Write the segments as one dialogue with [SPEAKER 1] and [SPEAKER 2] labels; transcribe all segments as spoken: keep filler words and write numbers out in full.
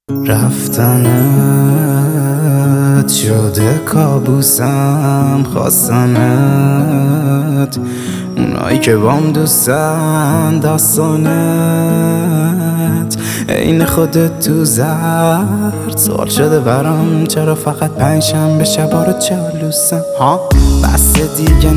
[SPEAKER 1] رفتنت شده کابوسم، خواستنت اونایی که بام دوستن، داستانت عین خودت تو زرد. سوال شده برام چرا فقط پنج شنبه شبا رو چالوسم ها؟ بس دیگه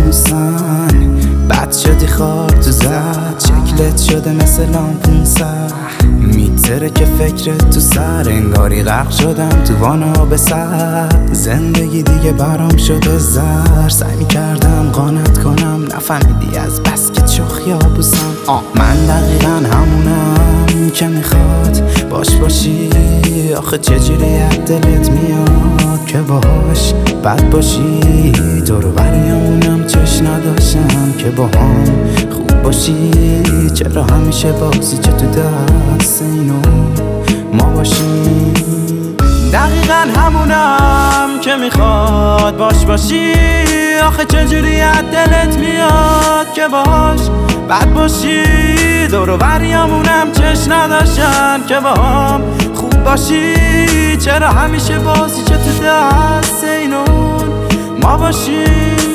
[SPEAKER 1] ناموسن، بد شدی خار تو زد، شکلت شده مثل لامپون سر، میتره که فکرت تو سر، انگاری غرق شدم تو وانا به سر. زندگی دیگه برام شده زر، سعی میکردم قانت کنم، نفهمیدی از بس که چخ یابوسم. من دقیقا همونم که میخواد باش باشی، آخه چجوری از دلت میاد که باهاش بد باشی؟ دور و بریامونم چش نداشتم که با هم خوب باشی، چرا همیشه بازی چه تو دست اینو ما باشیم؟ دقیقا همونم که میخواد باش باشی، آخه چجوری از دلت میاد که باش بد باشی؟ دور و بریامونم چش نداشتن که با هم خوب باشی، چرا همیشه بازی چه تو دست اینون ما باشی؟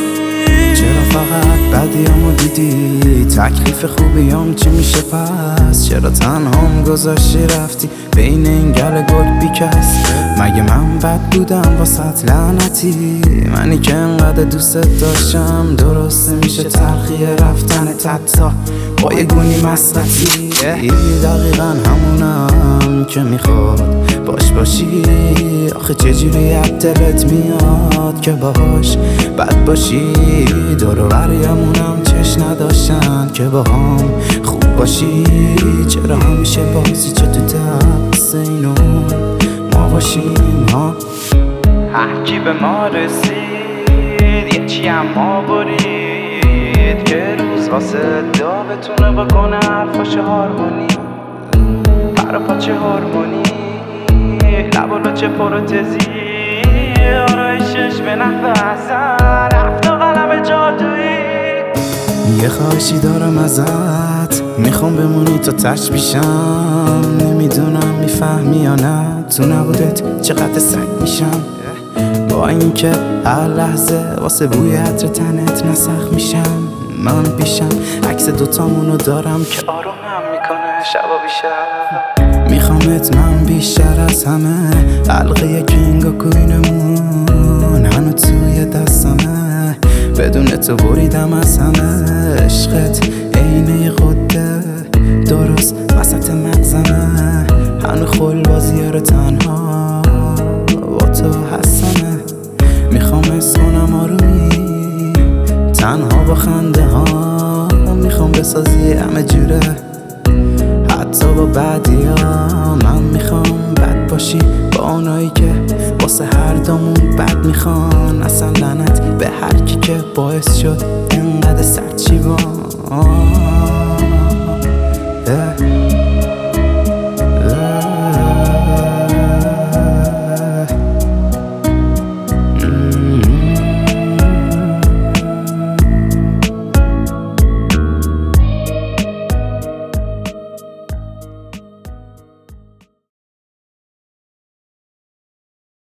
[SPEAKER 1] چرا فقط بدیامو دیدی؟ تکلیف خوبیام چی میشه پس؟ چرا تنهام گذاشتی رفتی بین این گل گل بیکس؟ مگه من بد بودم واسط لعنتی؟ منی که انقدر دوستت داشتم، درست میشه تلخی رفتن تتا با یه گونی مسرتی. دقیقا همونم که میخواد باش باشی، آخه چجوری از دلت میاد که باهاش بد باشی؟ دور و بریامونم چش نداشتن که با هم خوب باشی، چرا همیشه بازی چه تو دست اینو ما باشیم ها؟ هرکی به ما رسید یه چی هم ما برید، که روز واسه دا بتونه بکنه حرفاش هارمونی، پر پاچه هارمونی، لب و لچه پروتزی، آرایشش به نحو حسن، رفت و قلم جادویی. یه خواهشی دارم ازت، میخوام بمونی تا تش بیشم، نمیدونم میفهمی یا نه، تو نبودت چقدر سگ میشم، با اینکه هر لحظه واسه بوی عطر تنت نسخ میشم. من پیشم عکس دوتامونو دارم که آرومم میکنه شبا بیشتر، میخوامت من بیشتر از همه، حلقه کینگ و کوینمون هنو توی دستمه، بدون تو بریدم از همه، عشقت عینه خوده درست وسط مغزمه، هنو خل بازی رو تنها با تو هستمه، میخوام حس کنم آرومی تنها با خنده ها، میخوام بسازی همه جوره حتی با بعدی ها. من میخوام بد باشی با اونایی که واسه هر دامون بد میخوان، اصلا لعنت به هر کی که باعث شد انقدر سرچیبان.